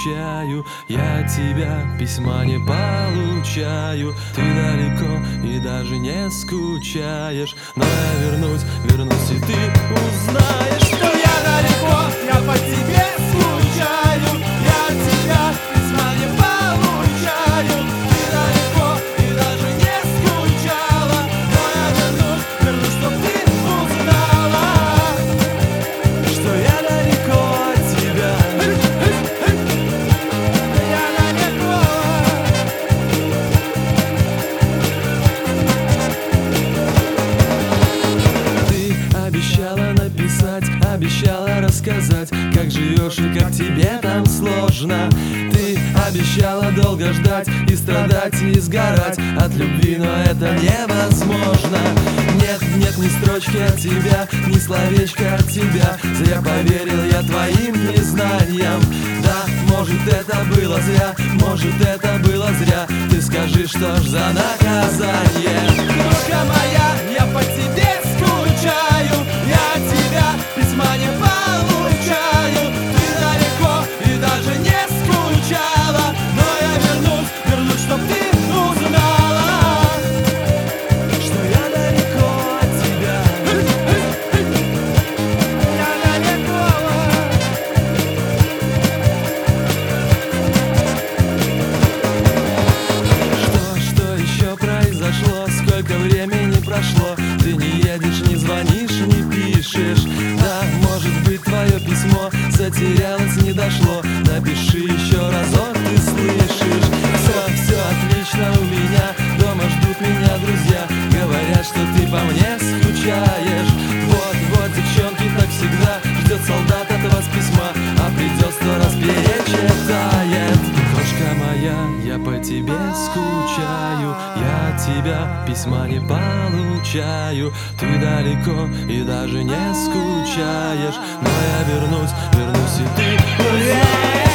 скучаю. Я от тебя письма не получаю. Ты далеко и даже не скучаешь. Но я вернусь, и ты узнаешь, что я далеко, я по тебе скучаю. Я от тебя письма не получаю. Ты далеко и даже не скучала. Но я вернусь, чтоб ты узнала, что я далеко от тебя. Я далеко. Ты обещала написать, обещала рассказать, как живешь и как тебе там сложно. Ты обещала долго ждать и страдать, и сгорать от любви, но это невозможно. Нет ни строчки от тебя, ни словечка от тебя. Зря поверил я твоим незнаниям. Да, может это было зря, может это было зря. Ты скажи, что ж за наказание? Дружка моя, я по тебе скучаю. Я от тебя письма не получаю. Ты далеко и даже не скучала. Но я вернусь, чтоб ты узнала, что я далеко от тебя. Я далеко. Что еще произошло? Сколько времени прошло? Ты не едешь, не звонишь, не пишешь. Да, может быть, твое письмо затерялось, не дошло. Напиши еще разок, ты слышишь? Все отлично у меня, дома ждут меня друзья. Говорят, что ты по мне скучаешь. Вот, девчонки, так всегда ждет солдат от вас письма, а придет 100 раз перечитает. Крошка моя, я по тебе скучаю. Я от тебя письма не получаю. Ты далеко и даже не скучаешь. Но я вернусь, и ты узнаешь.